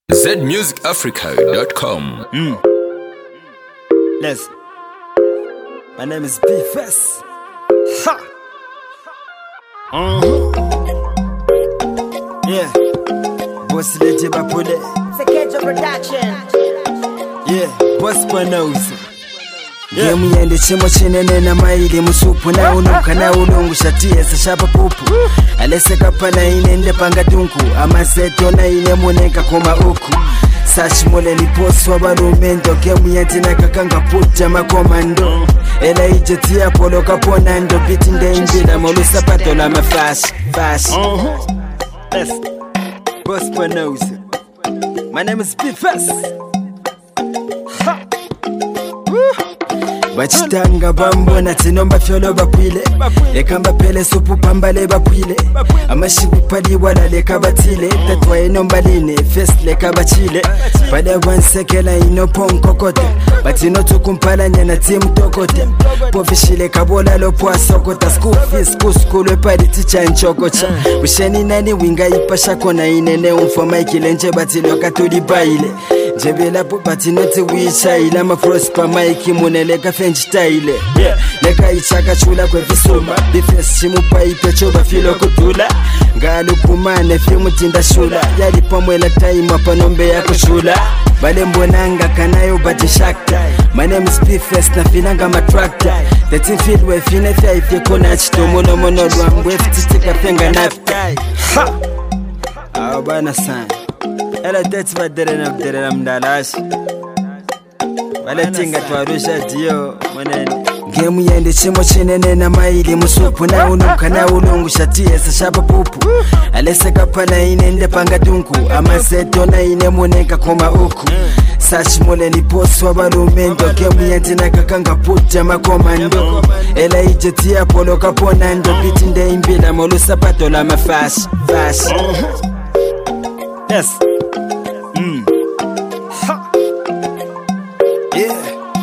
zmusicafrica.com. Listen, my name is B-Fest. Ha! Yeah, Boss Lady Bapule. Sekejo Production. Yeah, Boss Panose. Game yende chimo chinene na maili musupu na unuka na ulungu shatie sa shapa pupu alese kapana inende panga dunku amaseto na ine muneka koma uku sashi mole liposwa balumendo game yende na kakanga puja makomando ela ijetia polo kaponando biti ndeimbila molu sapato la mafashi Yes, Boss Panose. My name is B-Fest. Ha! Bachitanga bambona tinomba fyolo bapwile ekamba pele supu pambale bapwile amashibu pali wala leka batile tatwa inomba line fest leka bachile pada wansekela inoponkokote batino tukumpala nyana timu tokote pofishile kabola lopwa sokota school fees kuskulwe padi ticha nchokocha usheni nani winga ipasha kona inene umfoma ikilenje batilo katuli baile Jebela pupati noti wisha ila mafrospa maiki muneleka fenji style Leka ichaka chula kwe visuma Bifes shimu paipe choba filo kutula Ngalu kumane fimu tinda shula Yali pamwela taima panombe ya kushula Bale mbonanga kanayo bati shakta My name is Bifes na finanga matrakta Teti fidwe fine fya ifye kona chito Mono mono luambwe ftitika fenga nafta Ha! Awabana sana Ela teti vadere na mdalashi Wale tinga tuwarusha diyo mwenene Game yende chimo chinene na maili musupu na unuka na ulungu shatie sa shapa pupu Alese kapana inende panga dunku amaseto na ine muneka koma uku Sashi mole ni poswa balumendo Game yende na kakanga puja makomando Ela ijetia polo kaponando biti ndeimbila molu sapato la mafashi Yes. Ha. Yeah.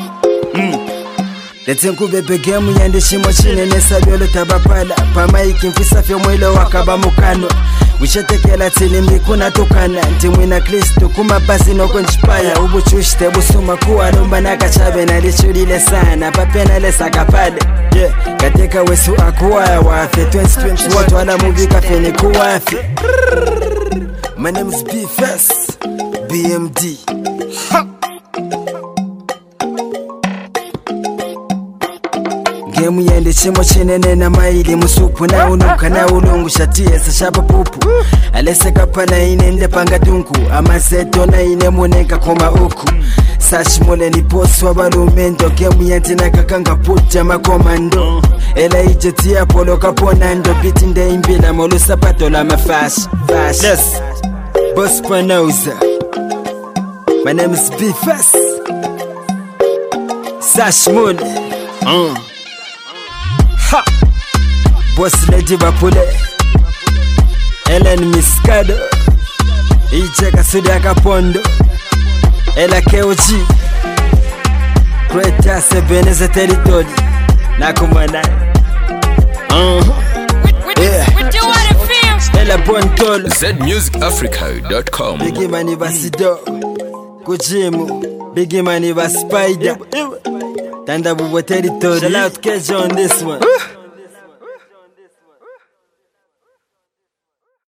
Lete nkubebe game yende shimo chinene sabyolo tabapala Pamaiki mfisa fyo mwilo wakaba mukano Wishatekela tilimbi kuna tukana Ntimwina Kristo kumabasi noko nchipaya Ubuchushite busuma kuwa lumba na kachabe na lichulile sana Papena lesa kapade Yeah. Kateka wesu akuwaya wafe 2020 watu wala mubi kafeni kuwafi My name is B-Fest, BMD. Ha! Game yende chimo chinene na maili musupu na unuka na ulungu shatie sa shapa pupu Alese kapana inende panga dunku amaseto na ine muneka koma uku Sashi mole ni poswa balumendo Game yende na kakanga puja makomando Ela ijetia polo kaponando biti ndeimbila molu sapato la mafashi Yes. Boss Panose. My name is B-Fest. Sash Mole. Ha. Boss Lady Bapule. Ellen Miskado. Icheka Sudia Kapondo. Ela KOG. Kweta Sebeneza Territory. Nakumana. Yeah. Ela Bontolo. zmusicafrica.com. Biggie Money Basido Kujimu Biggie Money Bas Spider Tanda Bubo Territory. Shout out Kejo on this one.